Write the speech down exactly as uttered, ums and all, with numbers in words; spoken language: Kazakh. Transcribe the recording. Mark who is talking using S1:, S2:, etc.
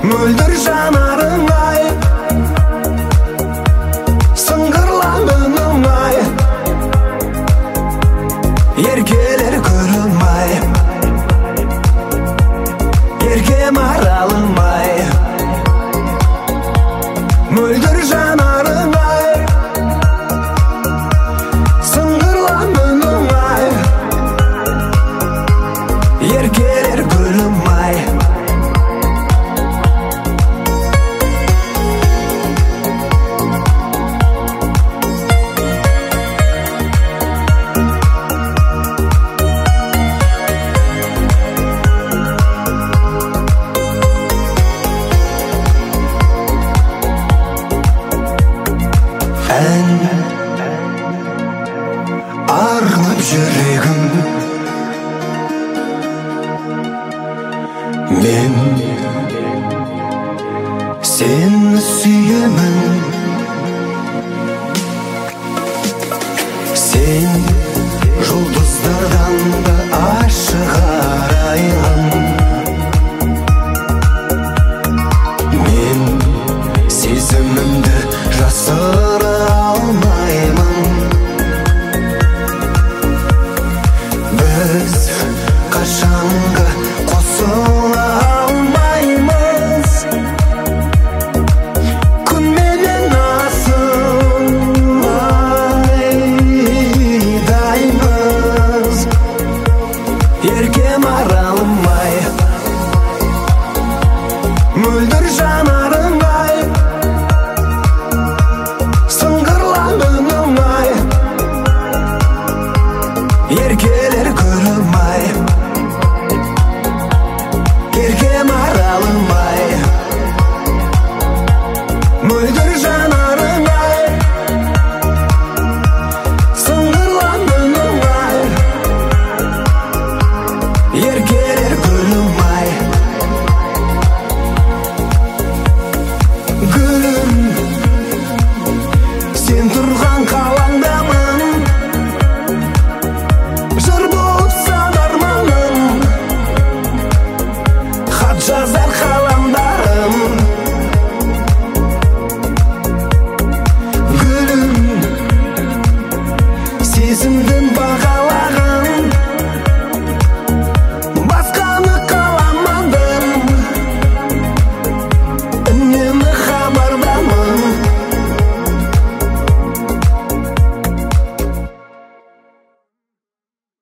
S1: мөлдір жанарың ай, сыңғырланының ай, еркелер гүлім ай, ерке маралым ай, мөлдір жанарың ай, сыңғырланының ай, еркелер гүлім ай. Ән арнап жүрегім, мен сені сүйемін. Сен жұлдыздардан да ашық арайлым, мен сезімімді жасыра алмаймын. Біз қашанғы қосыла алмаймыз, күн менен асыл айдаймыз. Ерке маралым ай, мөлдір жанарым